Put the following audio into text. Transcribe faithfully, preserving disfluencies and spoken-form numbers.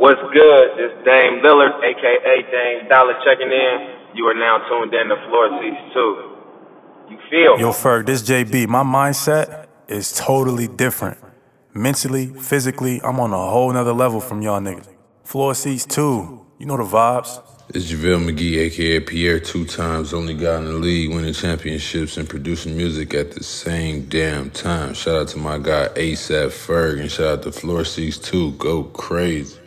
What's good? This Dame Lillard, aka Dame Dollar, checking in. You are now tuned in to Floor Seats two. You feel? Yo, Ferg, this J B. My mindset is totally different. Mentally, physically, I'm on a whole nother level from y'all niggas. Floor Seats two. You know the vibes. It's JaVale McGee, a k a. Pierre, two times only guy in the league, winning championships and producing music at the same damn time. Shout out to my guy ASAP Ferg, and shout out to Floor Seats two. Go crazy.